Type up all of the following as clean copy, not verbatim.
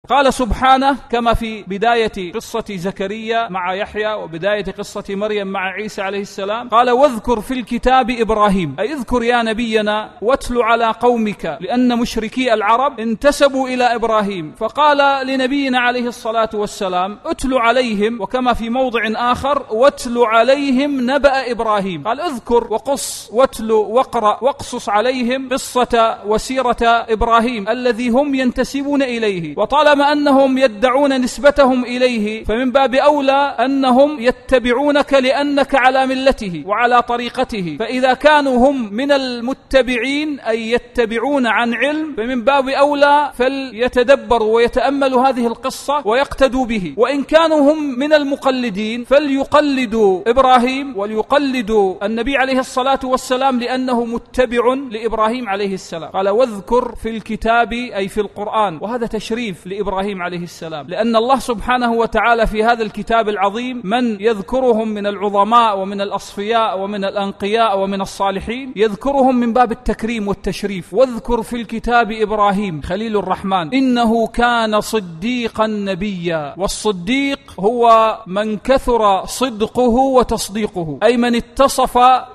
قال سبحانه كما في بداية قصة زكريا مع يحيى وبداية قصة مريم مع عيسى عليه السلام، قال واذكر في الكتاب إبراهيم، أي اذكر يا نبينا واتل على قومك، لأن مشركي العرب انتسبوا إلى إبراهيم، فقال لنبينا عليه الصلاة والسلام اتل عليهم، وكما في موضع آخر واتل عليهم نبأ إبراهيم، قال اذكر وقص واتل واقرأ واقصص عليهم قصة وسيرة إبراهيم الذي هم ينتسبون إليه، وطالما أنهم يدعون نسبتهم إليه فمن باب أولى أنهم يتبعونك لأنك على ملته وعلى طريقته، فإذا كانوا هم من المتبعين أي يتبعون عن علم فمن باب أولى فليتدبروا ويتأملوا هذه القصة ويقتدوا به، وإن كانوا هم من المقلدين فليقلدوا إبراهيم وليقلدوا النبي عليه الصلاة والسلام لأنه متبع لإبراهيم عليه السلام. قال واذكر في الكتاب أي في القرآن، وهذا تشريف لإبراهيم عليه السلام، لأن الله سبحانه وتعالى في هذا الكتاب العظيم من يذكرهم من العظماء ومن الأصفياء ومن الأنقياء ومن الصالحين يذكرهم من باب التكريم والتشريف. واذكر في الكتاب إبراهيم خليل الرحمن إنه كان صديقا نبيا، والصديق هو من كثر صدقه وتصديقه، أي من اتصف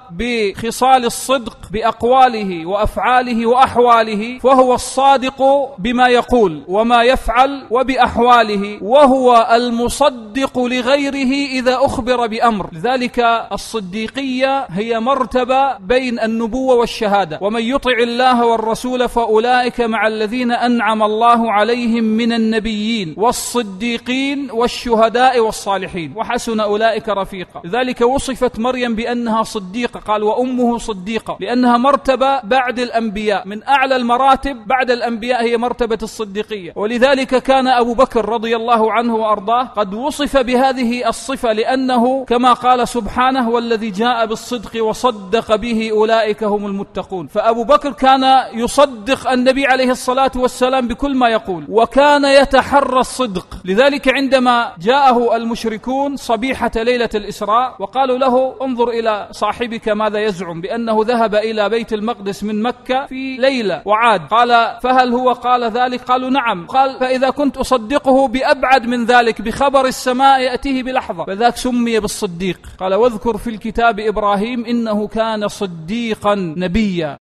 بخصال الصدق بأقواله وأفعاله وأحواله، فهو الصادق بما يقول وما يفعل وبأحواله، وهو المصدق لغيره إذا أخبر بأمر. لذلك الصديقية هي مرتبة بين النبوة والشهادة، ومن يطع الله والرسول فأولئك مع الذين أنعم الله عليهم من النبيين والصديقين والشهداء والصالحين وحسن أولئك رفيقا. لذلك وصفت مريم بأنها صديقة، قال وأمه صديقة، لأنها مرتبة بعد الأنبياء، من أعلى المراتب بعد الأنبياء هي مرتبة الصديقية. ولذلك كان أبو بكر رضي الله عنه وأرضاه قد وصف بهذه الصفة، لأنه كما قال سبحانه والذي جاء بالصدق وصدق به أولئك هم المتقون، فأبو بكر كان يصدق النبي عليه الصلاة والسلام بكل ما يقول، وكان يتحرى الصدق. لذلك عندما جاءه المشركون صبيحة ليلة الإسراء وقالوا له انظر إلى صاحبك ماذا يزعم بأنه ذهب إلى بيت المقدس من مكة في ليلة وعاد، قال فهل هو قال ذلك؟ قالوا نعم. قال فإذا كنت أصدقه بأبعد من ذلك بخبر السماء يأتيه بلحظة، فذاك سمي بالصديق. قال واذكر في الكتاب إبراهيم إنه كان صديقا نبيا.